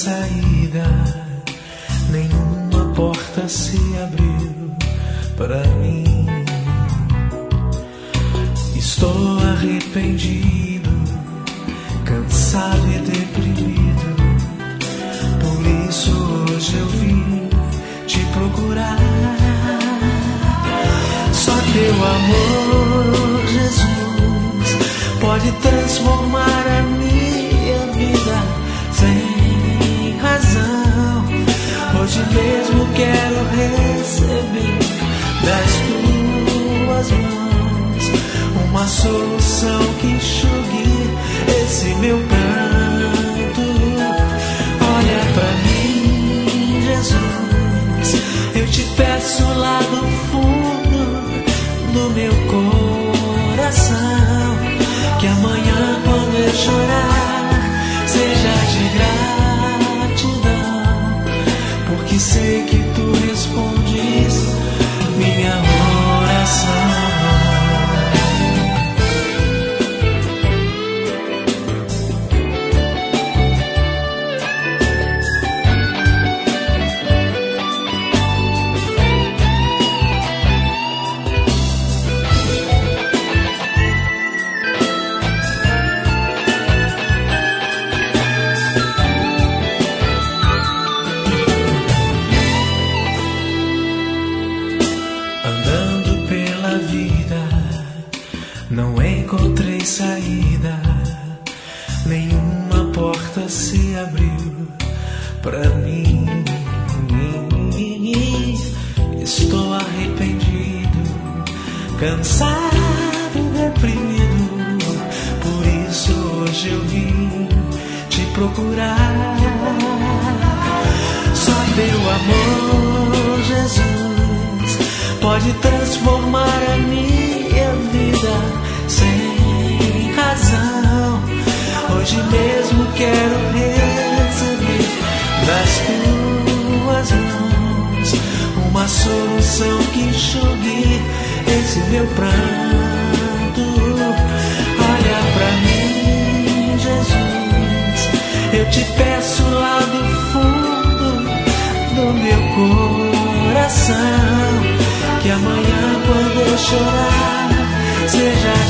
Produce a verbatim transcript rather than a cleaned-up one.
saída, nenhuma porta se abriu para mim. Estou arrependido, cansado e deprimido, por isso hoje eu vim te procurar. Só teu amor, Jesus, pode transformar a minha vida sem razão. Hoje mesmo quero receber das tuas mãos uma solução que enxugue esse meu pranto. Olha pra mim, Jesus, eu te peço lá do fundo do meu coração, que amanhã quando eu chorar seja de gratidão, porque sei que tu respondes minha oração. Não encontrei saída, nenhuma porta se abriu pra mim. Estou arrependido, cansado, deprimido, por isso hoje eu vim te procurar. Só teu amor, Jesus, pode transformar a minha vida sem razão. Hoje mesmo quero receber das tuas mãos uma solução que enxugue esse meu pranto. Olha pra mim, Jesus, eu te peço lá do fundo do meu coração, que amanhã quando eu chorar seja